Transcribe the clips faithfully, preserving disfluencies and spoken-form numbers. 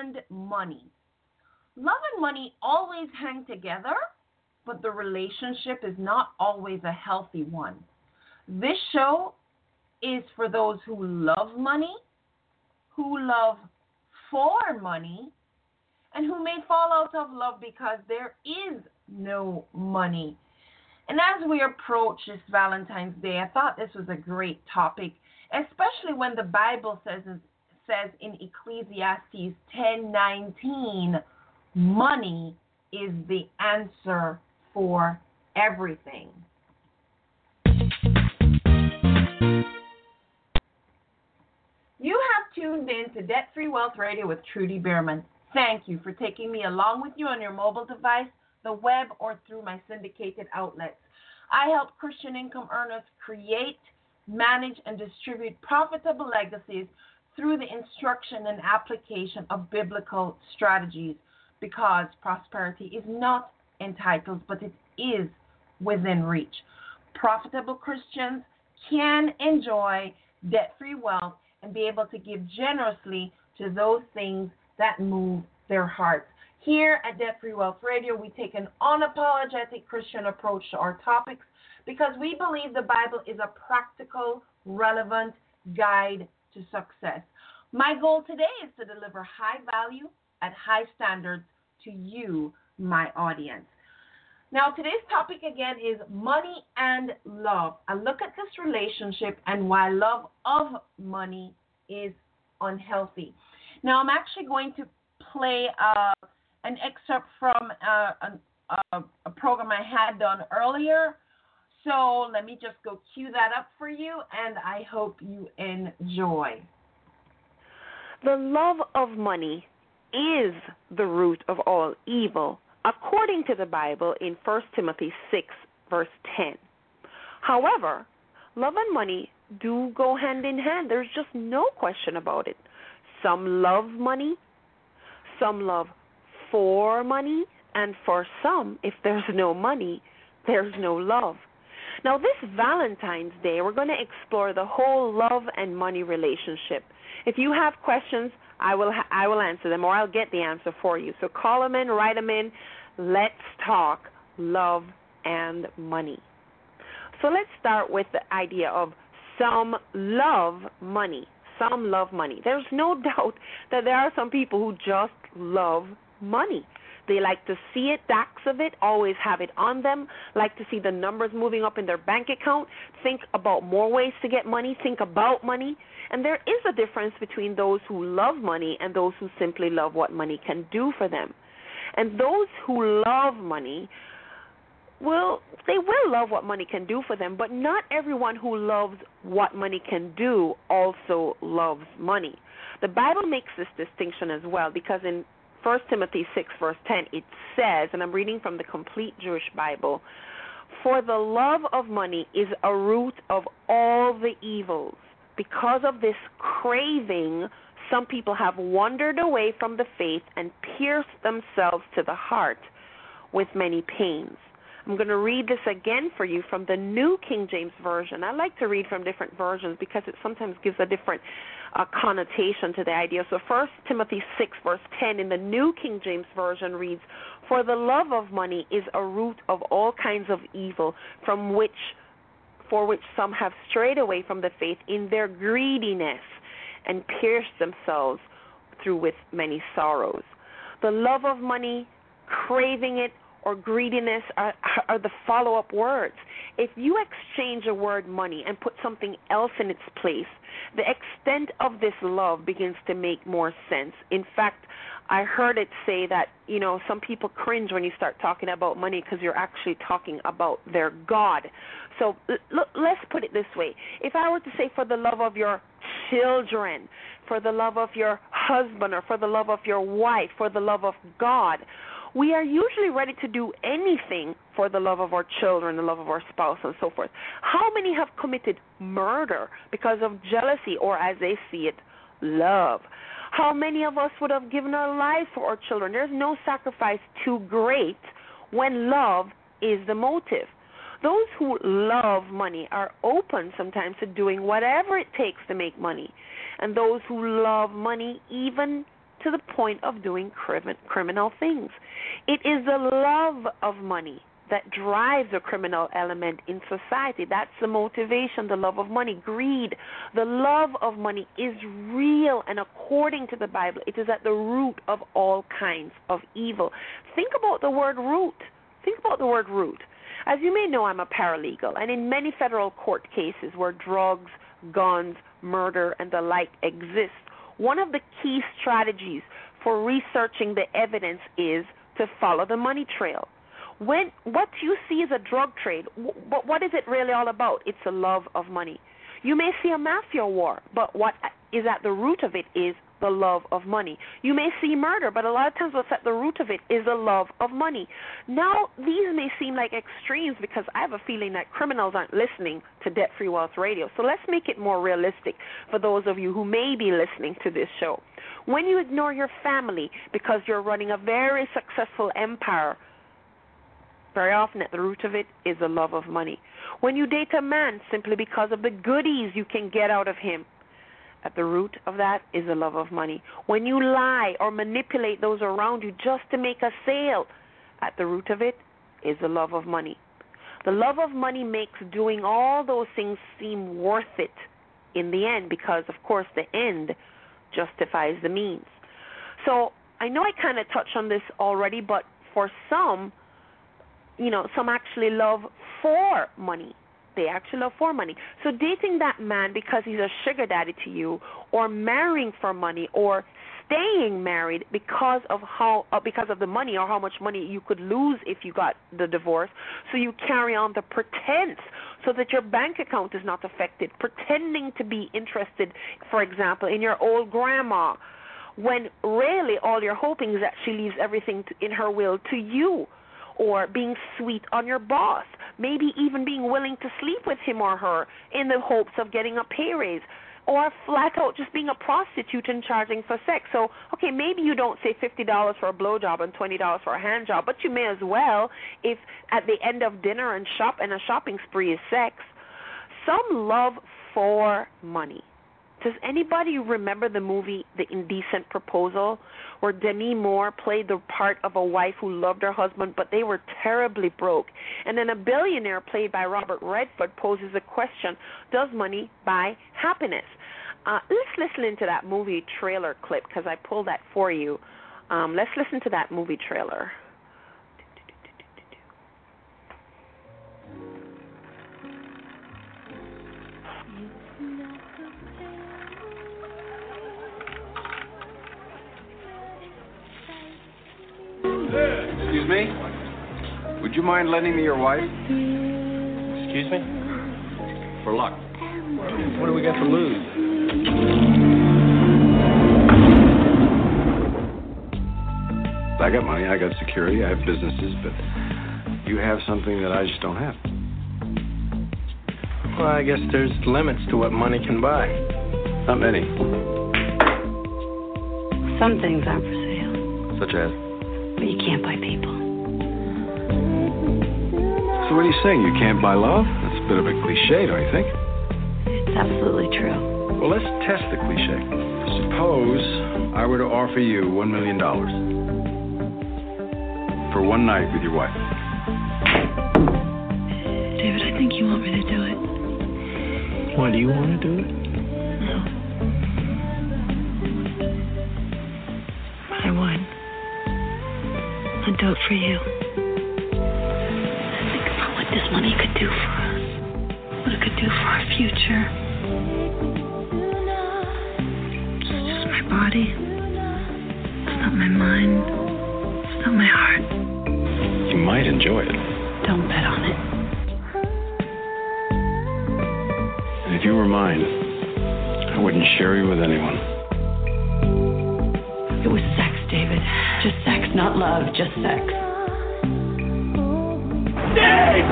and money. Love and money always hang together, but the relationship is not always a healthy one. This show is for those who love money, who love for money, and who may fall out of love because there is no money. And as we approach this Valentine's Day, I thought this was a great topic, especially when the Bible says says in Ecclesiastes ten nineteen, money is the answer for everything. You have tuned in to Debt Free Wealth Radio with Trudy Bierman. Thank you for taking me along with you on your mobile device, the web, or through my syndicated outlets. I help Christian income earners create, manage, and distribute profitable legacies through the instruction and application of biblical strategies, because prosperity is not entitled, but it is within reach. Profitable Christians can enjoy debt-free wealth and be able to give generously to those things that move their hearts. Here at Debt Free Wealth Radio, we take an unapologetic Christian approach to our topics because we believe the Bible is a practical, relevant guide to success. My goal today is to deliver high value at high standards to you, my audience. Now, today's topic again is money and love. A look at this relationship and why love of money is unhealthy. Now, I'm actually going to play uh, an excerpt from uh, an, uh, a program I had done earlier. So let me just go cue that up for you, and I hope you enjoy. The love of money is the root of all evil, according to the Bible in First Timothy six, verse ten. However, love and money do go hand in hand. There's just no question about it. Some love money, some love for money, and for some, if there's no money, there's no love. Now, this Valentine's Day, we're going to explore the whole love and money relationship. If you have questions, I will ha- I will answer them, or I'll get the answer for you. So call them in, write them in. Let's talk love and money. So let's start with the idea of some love money. Some love money. There's no doubt that there are some people who just love money. They like to see it, stacks of it, always have it on them, like to see the numbers moving up in their bank account, think about more ways to get money, think about money. And there is a difference between those who love money and those who simply love what money can do for them. And those who love money, well, they will love what money can do for them, but not everyone who loves what money can do also loves money. The Bible makes this distinction as well, because in First Timothy six, verse ten, it says, and I'm reading from the Complete Jewish Bible, "For the love of money is a root of all the evils. Because of this craving, some people have wandered away from the faith and pierced themselves to the heart with many pains." I'm going to read this again for you from the New King James Version. I like to read from different versions because it sometimes gives a different uh, connotation to the idea. So First Timothy six, verse ten in the New King James Version reads, "For the love of money is a root of all kinds of evil, from which, for which some have strayed away from the faith in their greediness and pierced themselves through with many sorrows." The love of money, craving it, or greediness are, are the follow-up words. If you exchange a word money and put something else in its place, the extent of this love begins to make more sense. In fact, I heard it say that, you know, some people cringe when you start talking about money because you're actually talking about their God. So l- l- let's put it this way. If I were to say for the love of your children, for the love of your husband, or for the love of your wife, for the love of God, we are usually ready to do anything for the love of our children, the love of our spouse, and so forth. How many have committed murder because of jealousy, or as they see it, love? How many of us would have given our lives for our children? There's no sacrifice too great when love is the motive. Those who love money are open sometimes to doing whatever it takes to make money. And those who love money even to the point of doing crim- criminal things. It is the love of money that drives a criminal element in society. That's the motivation, the love of money. Greed, the love of money is real, and according to the Bible, it is at the root of all kinds of evil. Think about the word root. Think about the word root. As you may know, I'm a paralegal, and in many federal court cases where drugs, guns, murder, and the like exist, one of the key strategies for researching the evidence is to follow the money trail. When what you see is a drug trade, what what is it really all about? It's the love of money. You may see a mafia war, but what is at the root of it is the love of money. You may see murder, but a lot of times what's at the root of it is the love of money. Now, these may seem like extremes because I have a feeling that criminals aren't listening to Debt Free Wealth Radio. So let's make it more realistic for those of you who may be listening to this show. When you ignore your family because you're running a very successful empire, very often at the root of it is the love of money. When you date a man simply because of the goodies you can get out of him, at the root of that is the love of money. When you lie or manipulate those around you just to make a sale, at the root of it is the love of money. The love of money makes doing all those things seem worth it in the end because, of course, the end justifies the means. So I know I kind of touched on this already, but for some, you know, some actually love for money. They actually love for money. So dating that man because he's a sugar daddy to you, or marrying for money, or staying married because of how uh, because of the money or how much money you could lose if you got the divorce, so you carry on the pretense so that your bank account is not affected, pretending to be interested, for example, in your old grandma, when really all you're hoping is that she leaves everything to, in her will to you. Or being sweet on your boss, maybe even being willing to sleep with him or her in the hopes of getting a pay raise, or flat out just being a prostitute and charging for sex. So, okay, maybe you don't say fifty dollars for a blowjob and twenty dollars for a hand job, but you may as well if at the end of dinner and shop and a shopping spree is sex. Some love for money. Does anybody remember the movie The Indecent Proposal, where Demi Moore played the part of a wife who loved her husband, but they were terribly broke? And then a billionaire played by Robert Redford poses a question, does money buy happiness? Uh, let's listen into that movie trailer clip because I pulled that for you. Um, let's listen to that movie trailer. Excuse me? Would you mind lending me your wife? Excuse me? For luck. What do we got to lose? I got money, I got security, I have businesses, but you have something that I just don't have. Well, I guess there's limits to what money can buy. Not many. Some things aren't for sale. Such as? But you can't buy people. So what are you saying? You can't buy love? That's a bit of a cliche, don't you think? It's absolutely true. Well, let's test the cliche. Suppose I were to offer you one million dollars for one night with your wife. David, I think you want me to do it. Why, do you want to do it? No. But I would. I'd do it for you. Think about what this money could do for us. What it could do for our future. It's just my body. It's not my mind. It's not my heart. You might enjoy it. Don't bet on it. And if you were mine, I wouldn't share you with anyone. It was sex, David. Just sex, not love, just sex. Dave!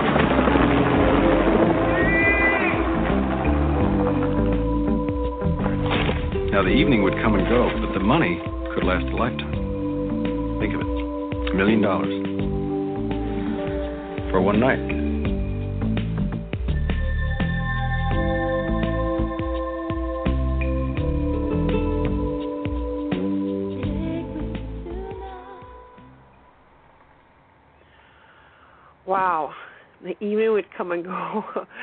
Now, the evening would come and go, but the money could last a lifetime. Think of it. A million dollars. For one night. Wow. The evening would come and go,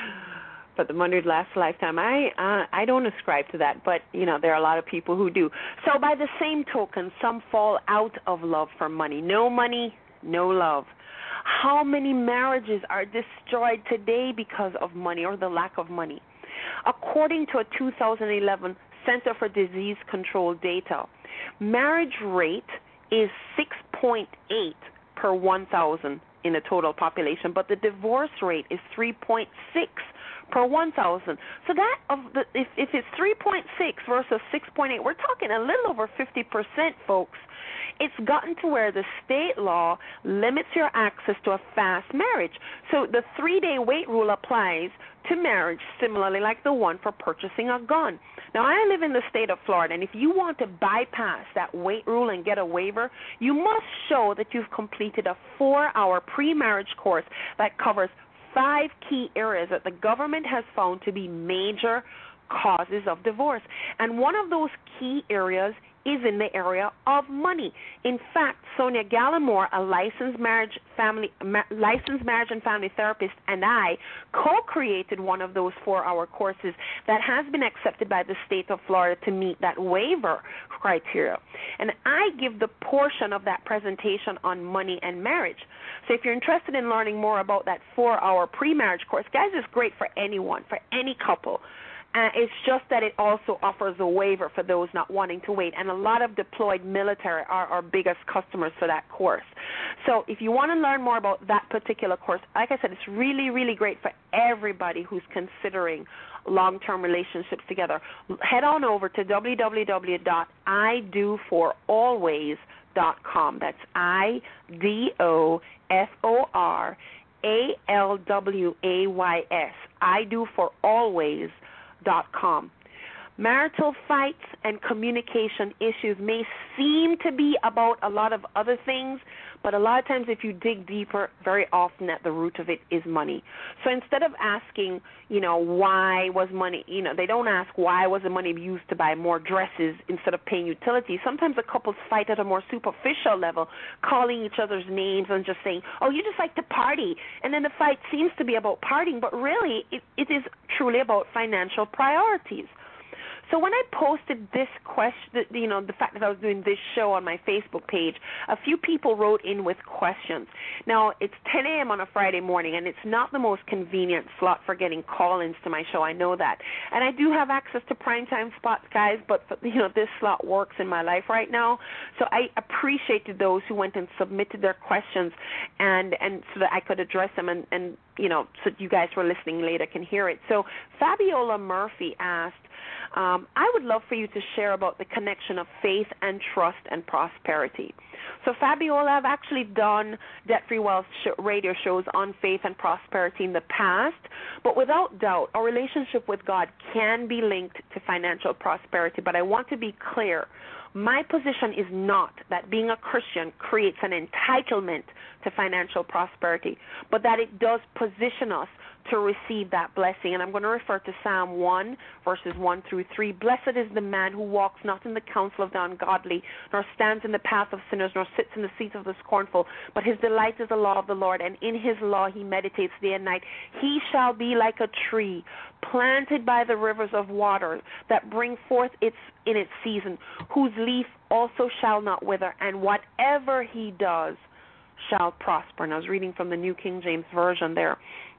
but the money would last a lifetime. I uh, I don't ascribe to that, but, you know, there are a lot of people who do. So by the same token, some fall out of love for money. No money, no love. How many marriages are destroyed today because of money or the lack of money? According to a two thousand eleven Center for Disease Control data, marriage rate is six point eight per one thousand in the total population, but the divorce rate is three point six per one thousand. So that of the if, if it's three point six versus six point eight, we're talking a little over fifty percent, folks. It's gotten to where the state law limits your access to a fast marriage. So the three-day wait rule applies to marriage, similarly like the one for purchasing a gun. Now, I live in the state of Florida, and if you want to bypass that wait rule and get a waiver, you must show that you've completed a four-hour pre-marriage course that covers five key areas that the government has found to be major causes of divorce. And one of those key areas is in the area of money. In fact, Sonia Gallimore, a licensed marriage family ma- licensed marriage and family therapist, and I co-created one of those four-hour courses that has been accepted by the state of Florida to meet that waiver criteria. And I give the portion of that presentation on money and marriage. So if you're interested in learning more about that four-hour pre-marriage course, guys, it's great for anyone, for any couple. Uh, it's just that it also offers a waiver for those not wanting to wait. And a lot of deployed military are our biggest customers for that course. So if you want to learn more about that particular course, like I said, it's really, really great for everybody who's considering long-term relationships together. Head on over to w w w dot i do for always dot com. That's I D O F O R A L W A Y S. I do for always dot com. Marital fights and communication issues may seem to be about a lot of other things, but a lot of times if you dig deeper, very often at the root of it is money. So instead of asking, you know, why was money, you know, they don't ask why was the money used to buy more dresses instead of paying utilities. Sometimes the couples fight at a more superficial level, calling each other's names and just saying, oh, you just like to party. And then the fight seems to be about partying, but really it, it is truly about financial priorities. So when I posted this question, you know, the fact that I was doing this show on my Facebook page, a few people wrote in with questions. Now, it's ten a.m. on a Friday morning, and it's not the most convenient slot for getting call-ins to my show. I know that. And I do have access to primetime spots, guys, but, you know, this slot works in my life right now. So I appreciated those who went and submitted their questions and, and so that I could address them and, and, you know, so you guys who are listening later can hear it. So Fabiola Murphy asked, Um, I would love for you to share about the connection of faith and trust and prosperity. So, Fabiola, I've actually done Debt Free Wealth sh- radio shows on faith and prosperity in the past, but without doubt, our relationship with God can be linked to financial prosperity. But I want to be clear. My position is not that being a Christian creates an entitlement to financial prosperity, but that it does position us to receive that blessing. And I'm going to refer to Psalm one, verses one through three. Blessed is the man who walks not in the counsel of the ungodly, nor stands in the path of sinners, nor sits in the seat of the scornful, but his delight is the law of the Lord, and in his law he meditates day and night. He shall be like a tree planted by the rivers of water that bring forth its in its season, whose leaf also shall not wither, and whatever he does shall prosper. And I was reading from the New King James Version there.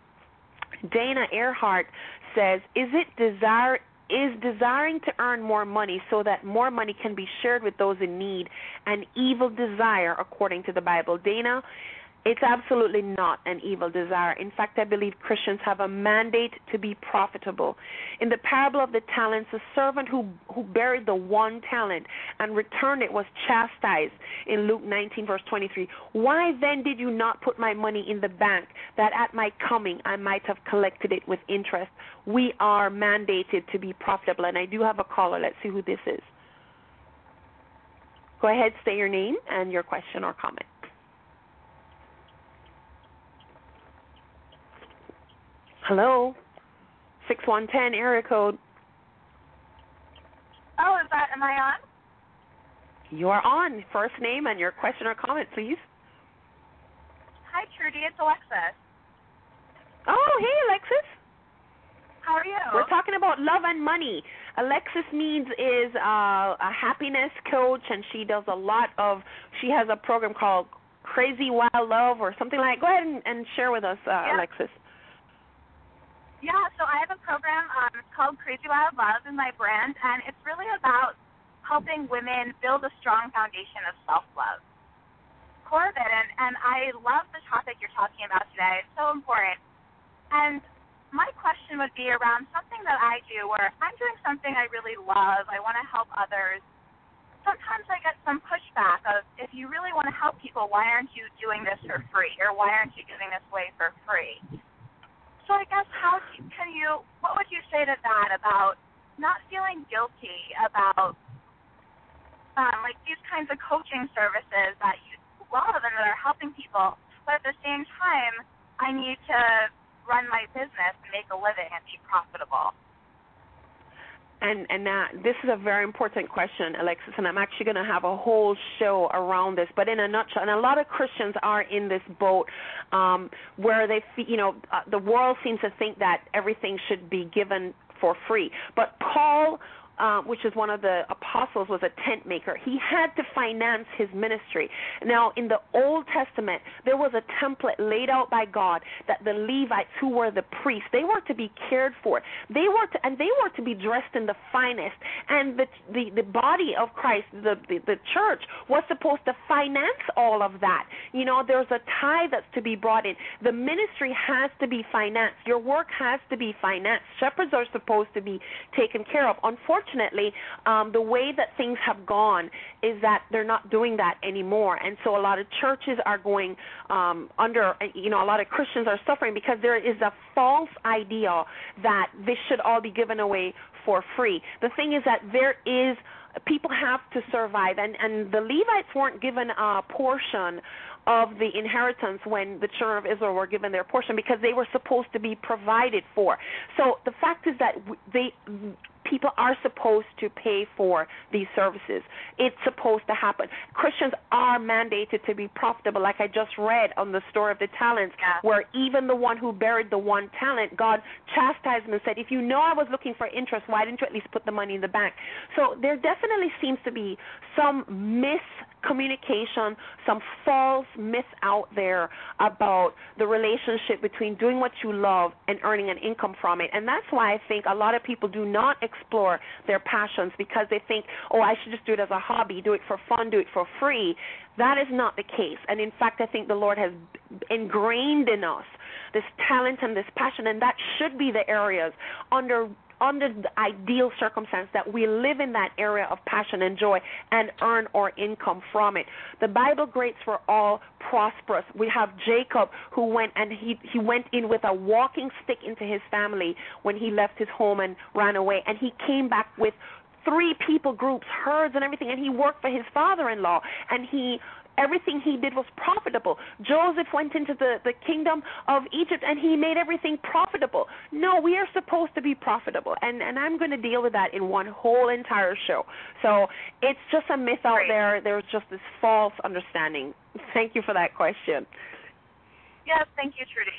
Dana Earhart says, is it desire is desiring to earn more money so that more money can be shared with those in need an evil desire according to the Bible? Dana, it's absolutely not an evil desire. In fact, I believe Christians have a mandate to be profitable. In the parable of the talents, the servant who, who buried the one talent and returned it was chastised in Luke nineteen, verse twenty-three. Why then did you not put my money in the bank, that at my coming I might have collected it with interest? We are mandated to be profitable. And I do have a caller. Let's see who this is. Go ahead, say your name and your question or comment. Hello, six one zero area code. Oh, is that, am I on? You are on. First name and your question or comment, please. Hi Hi, Trudy. It's Alexis. Oh, hey, Alexis. How are you? We're talking about love and money. Alexis Means is uh, a happiness coach, and she does a lot of, she has a program called Crazy Wild Love or something like that. Go ahead and, and share with us, uh, yeah. Alexis. Yeah, so I have a program. Um, it's called Crazy Wild Love in my brand, and it's really about helping women build a strong foundation of self-love. Core of it, and, and I love the topic you're talking about today. It's so important. And my question would be around something that I do where if I'm doing something I really love, I want to help others, sometimes I get some pushback of, if you really want to help people, why aren't you doing this for free? Or why aren't you giving this away for free? So I guess how can you, what would you say to that about not feeling guilty about um, like these kinds of coaching services that you love and that are helping people, but at the same time, I need to run my business and make a living and be profitable? And and uh, this is a very important question, Alexis, and I'm actually going to have a whole show around this. But in a nutshell, and a lot of Christians are in this boat um, where they, you know, uh, the world seems to think that everything should be given for free. But Paul, Uh, which is one of the apostles, was a tent maker. He had to finance his ministry. Now, in the Old Testament, there was a template laid out by God that the Levites, who were the priests, they were to be cared for. They were to, and they were to be dressed in the finest. And the the, the body of Christ, the, the the church, was supposed to finance all of that. You know, there's a tithe that's to be brought in. The ministry has to be financed. Your work has to be financed. Shepherds are supposed to be taken care of. Unfortunately, Unfortunately, um, the way that things have gone is that they're not doing that anymore, and so a lot of churches are going um, under, you know, a lot of Christians are suffering because there is a false idea that this should all be given away for free. The thing is that there is, people have to survive, and, and the Levites weren't given a portion of the inheritance when the children of Israel were given their portion because they were supposed to be provided for. So the fact is that they people are supposed to pay for these services. It's supposed to happen. Christians are mandated to be profitable, like I just read on the story of the talents, yeah. where even the one who buried the one talent, God chastised him and said, if you know I was looking for interest, why didn't you at least put the money in the bank? So there definitely seems to be some miscommunication, some false myth out there about the relationship between doing what you love and earning an income from it. And that's why I think a lot of people do not explore their passions because they think, oh, I should just do it as a hobby, do it for fun, do it for free. That is not the case. And in fact, I think the Lord has ingrained in us this talent and this passion, and that should be the areas under under the ideal circumstance that we live in that area of passion and joy and earn our income from it. The Bible grades for all prosperous. We have Jacob who went and he, he went in with a walking stick into his family when he left his home and ran away, and he came back with three people groups, herds and everything, and he worked for his father-in-law, and he everything he did was profitable. Joseph went into the, the kingdom of Egypt, and he made everything profitable. No, we are supposed to be profitable, and, and I'm going to deal with that in one whole entire show. So it's just a myth out Great. there. There's just this false understanding. Thank you for that question. Yes, thank you, Trudy.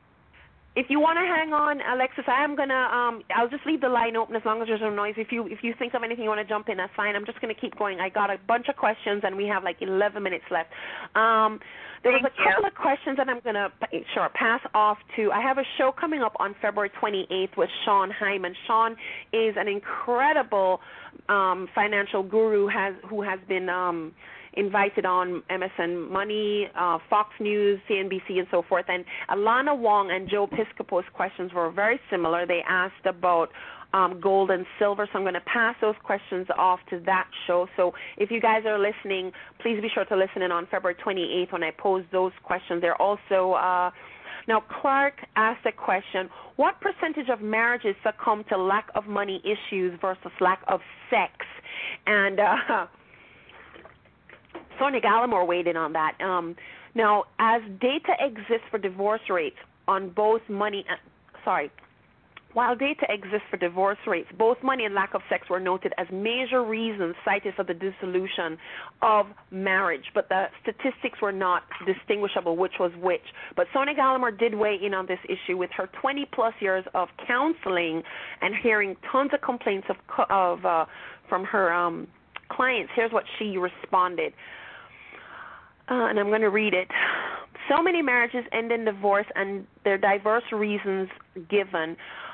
If you want to hang on, Alexis, I am going to, um, I'll just leave the line open as long as there's no noise. If you if you think of anything you want to jump in, that's fine. I'm just going to keep going. I got a bunch of questions, and we have like eleven minutes left. Um, there was Thank a couple you. of questions that I'm going to, sure, pass off to. I have a show coming up on February twenty-eighth with Sean Hyman. Sean is an incredible um, financial guru has who has been um, invited on M S N Money, uh, Fox News, C N B C, and so forth. And Alana Wong and Joe Piscopo's questions were very similar. They asked about um, gold and silver, so I'm going to pass those questions off to that show. So if you guys are listening, please be sure to listen in on February twenty-eighth when I pose those questions. They're also uh, now, Clark asked a question, what percentage of marriages succumb to lack of money issues versus lack of sex? And uh, Sonia Gallimore weighed in on that. Um, now, as data exists for divorce rates on both money, uh, sorry, While data exists for divorce rates, both money and lack of sex were noted as major reasons cited for the dissolution of marriage, but the statistics were not distinguishable which was which. But Sonia Gallimore did weigh in on this issue with her twenty-plus years of counseling and hearing tons of complaints of, of uh, from her um, clients. Here's what she responded, uh, and I'm going to read it. So many marriages end in divorce, and their diverse reasons given.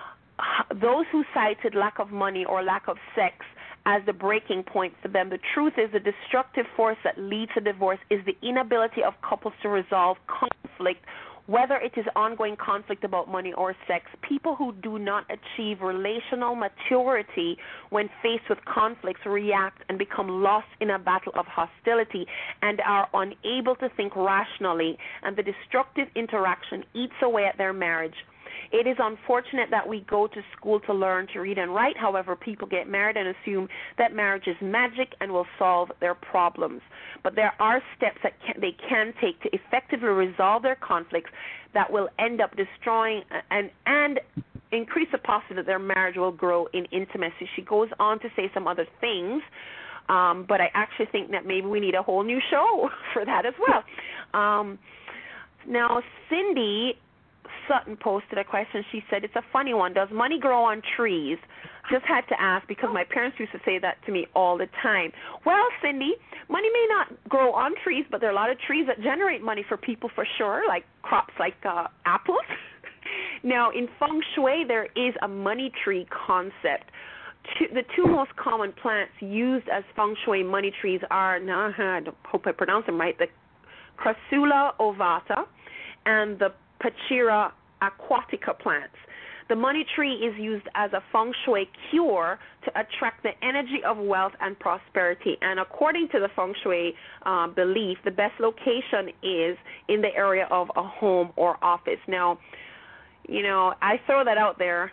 Those who cited lack of money or lack of sex as the breaking point for them, the truth is the destructive force that leads to divorce is the inability of couples to resolve conflict, whether it is ongoing conflict about money or sex. People who do not achieve relational maturity when faced with conflicts react and become lost in a battle of hostility and are unable to think rationally, and the destructive interaction eats away at their marriage. It is unfortunate that we go to school to learn to read and write. However, people get married and assume that marriage is magic and will solve their problems. But there are steps that can, they can take to effectively resolve their conflicts that will end up destroying and, and increase the possibility that their marriage will grow in intimacy. She goes on to say some other things, um, but I actually think that maybe we need a whole new show for that as well. Um, now, Cindy Sutton posted a question. She said, it's a funny one. Does money grow on trees? Just had to ask because my parents used to say that to me all the time. Well, Cindy, money may not grow on trees, but there are a lot of trees that generate money for people for sure, like crops like uh, apples. Now, in feng shui, there is a money tree concept. Two, the two most common plants used as feng shui money trees are, now I hope I pronounce them right, the Crassula ovata and the Pachira aquatica plants. The money tree is used as a feng shui cure to attract the energy of wealth and prosperity. And according to the feng shui uh, belief, the best location is in the area of a home or office. Now, you know, I throw that out there.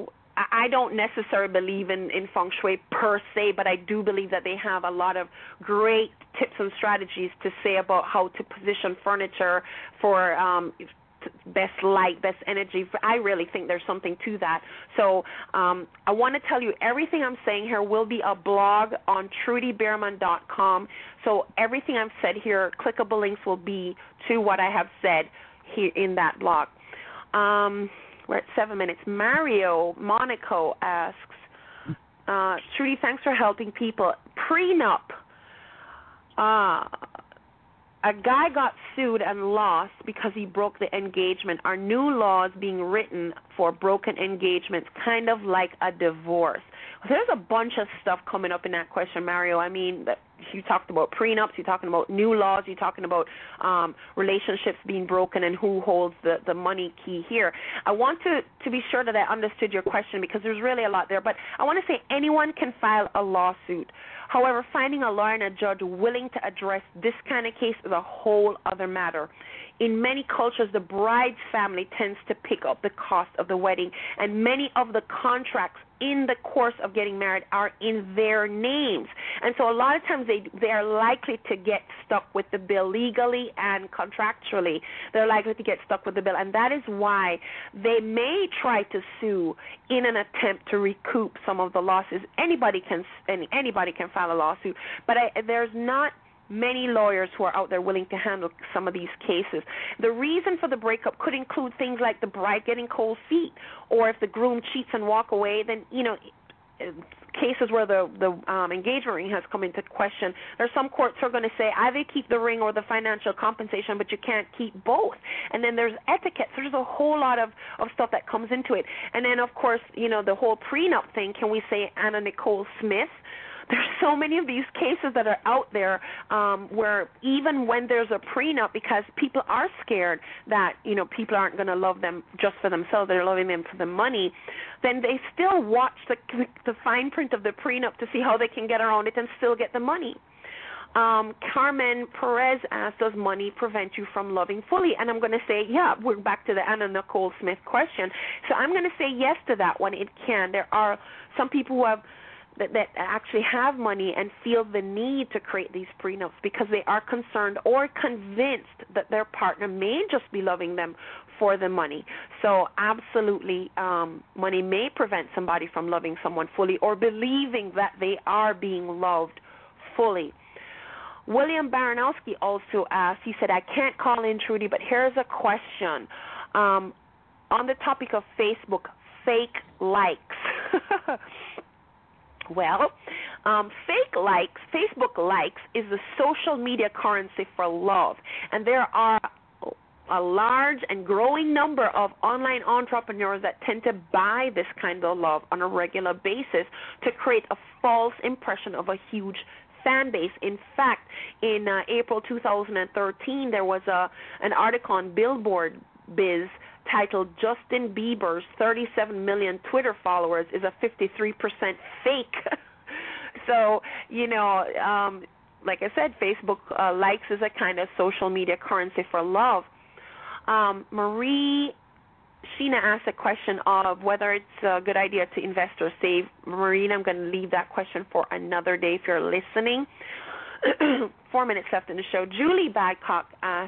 I don't necessarily believe in, in feng shui per se, but I do believe that they have a lot of great tips and strategies to say about how to position furniture for um, best light, best energy. I really think there's something to that. So um, I want to tell you everything I'm saying here will be a blog on Trudy Beerman dot com. So everything I've said here, clickable links will be to what I have said here in that blog. Um, we're at seven minutes. Mario Monaco asks, uh, Trudy, thanks for helping people. Prenup. Uh, A guy got sued and lost because he broke the engagement. Are new laws being written for broken engagements, kind of like a divorce? There's a bunch of stuff coming up in that question, Mario. I mean, you talked about prenups, you're talking about new laws, you're talking about um, relationships being broken and who holds the, the money key here. I want to, to be sure that I understood your question because there's really a lot there. But I want to say anyone can file a lawsuit. However, finding a lawyer and a judge willing to address this kind of case is a whole other matter. In many cultures, the bride's family tends to pick up the cost of the wedding, and many of the contracts in the course of getting married are in their names. And so a lot of times they, they are likely to get stuck with the bill legally and contractually. They're likely to get stuck with the bill, and that is why they may try to sue in an attempt to recoup some of the losses. Anybody can anybody can file a lawsuit, but I, there's not many lawyers who are out there willing to handle some of these cases. The reason for the breakup could include things like the bride getting cold feet, or if the groom cheats and walk away, then, you know, cases where the, the um, engagement ring has come into question. There are some courts who are going to say either keep the ring or the financial compensation, but you can't keep both. And then there's etiquette. So there's a whole lot of, of stuff that comes into it. And then, of course, you know, the whole prenup thing, can we say Anna Nicole Smith? There's so many of these cases that are out there um, where even when there's a prenup, because people are scared that, you know, people aren't going to love them just for themselves, they're loving them for the money, then they still watch the, the fine print of the prenup to see how they can get around it and still get the money. Um, Carmen Perez asked, does money prevent you from loving fully? And I'm going to say, yeah, we're back to the Anna Nicole Smith question. So I'm going to say yes to that one. It can. There are some people who have that, that actually have money and feel the need to create these prenups because they are concerned or convinced that their partner may just be loving them for the money. So absolutely, um, money may prevent somebody from loving someone fully or believing that they are being loved fully. William Baranowski also asked, he said, I can't call in, Trudy, but here's a question. Um, on the topic of Facebook, fake likes. Well, um, fake likes, Facebook likes, is the social media currency for love. And there are a large and growing number of online entrepreneurs that tend to buy this kind of love on a regular basis to create a false impression of a huge fan base. In fact, in uh, April two thousand thirteen, there was a an article on Billboard Biz titled Justin Bieber's thirty-seven million Twitter followers is a fifty-three percent fake. So, you know, um, like I said, Facebook uh, likes is a kind of social media currency for love. Um, Marie Sheena asked a question of whether it's a good idea to invest or save. Marina, I'm going to leave that question for another day if you're listening. Four minutes left in the show. Julie Badcock asks,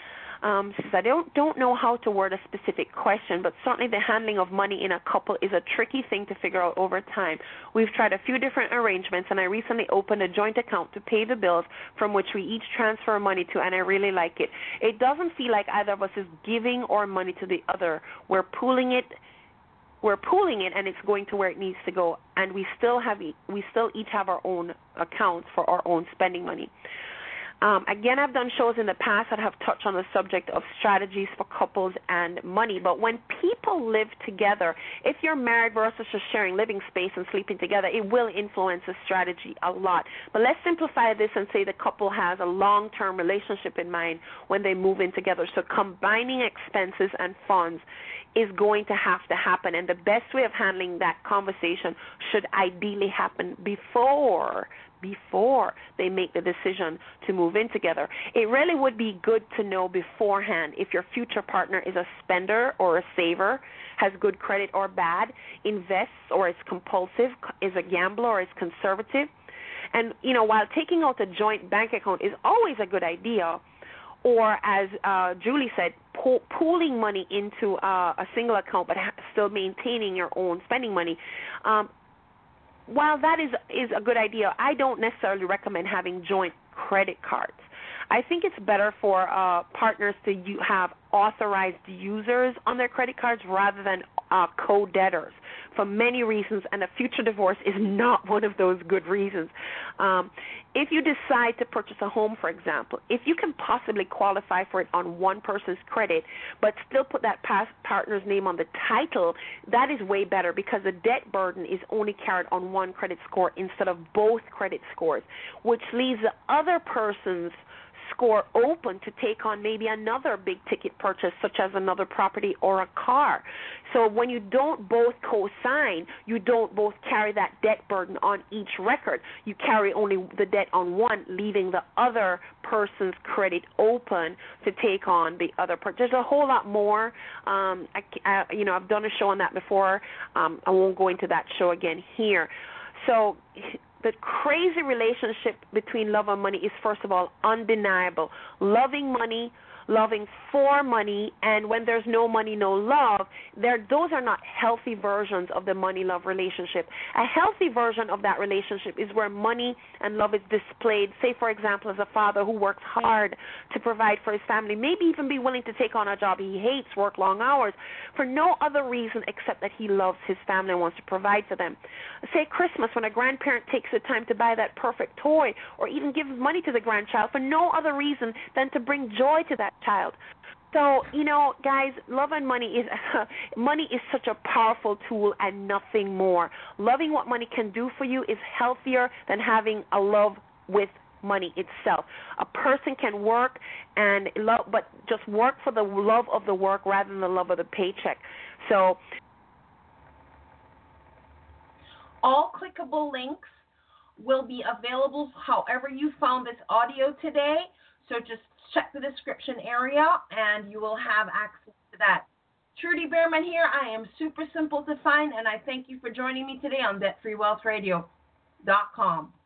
um, says, I don't, don't know how to word a specific question, but certainly the handling of money in a couple is a tricky thing to figure out over time. We've tried a few different arrangements, and I recently opened a joint account to pay the bills from which we each transfer money to, and I really like it. It doesn't feel like either of us is giving our money to the other. We're pooling it. We're pooling it, and it's going to where it needs to go, and we still have we still each have our own accounts for our own spending money. Um, again, I've done shows in the past that have touched on the subject of strategies for couples and money. But when people live together, if you're married versus just sharing living space and sleeping together, it will influence the strategy a lot. But let's simplify this and say the couple has a long-term relationship in mind when they move in together. So combining expenses and funds is going to have to happen. And the best way of handling that conversation should ideally happen before before they make the decision to move in together. It really would be good to know beforehand if your future partner is a spender or a saver, has good credit or bad, invests or is compulsive, is a gambler or is conservative. And, you know, while taking out a joint bank account is always a good idea, or as uh, Julie said, pool, pooling money into uh, a single account but ha- still maintaining your own spending money, um, while that is is a good idea, I don't necessarily recommend having joint credit cards. I think it's better for uh, partners to u- have authorized users on their credit cards rather than uh, co-debtors for many reasons, and a future divorce is not one of those good reasons. Um, if you decide to purchase a home, for example, if you can possibly qualify for it on one person's credit but still put that past partner's name on the title, that is way better because the debt burden is only carried on one credit score instead of both credit scores, which leaves the other person's score open to take on maybe another big ticket purchase such as another property or a car. So when you don't both co-sign, you don't both carry that debt burden on each record. You carry only the debt on one, leaving the other person's credit open to take on the other purchase. There's a whole lot more. Um, I, I, you know, I've done a show on that before. Um, I won't go into that show again here. So the crazy relationship between love and money is, first of all, undeniable. Loving money, loving for money, and when there's no money, no love, there, those are not healthy versions of the money-love relationship. A healthy version of that relationship is where money and love is displayed, say, for example, as a father who works hard to provide for his family, maybe even be willing to take on a job he hates, work long hours, for no other reason except that he loves his family and wants to provide for them. Say Christmas, when a grandparent takes the time to buy that perfect toy or even gives money to the grandchild for no other reason than to bring joy to that child. So, you know, guys, love and money is money is such a powerful tool and nothing more. Loving what money can do for you is healthier than having a love with money itself. A person can work and love, but just work for the love of the work rather than the love of the paycheck. So, all clickable links will be available however you found this audio today. So just check the description area and you will have access to that. Trudy Behrman here. I am super simple to find, and I thank you for joining me today on Debt Free Wealth Radio. dot com.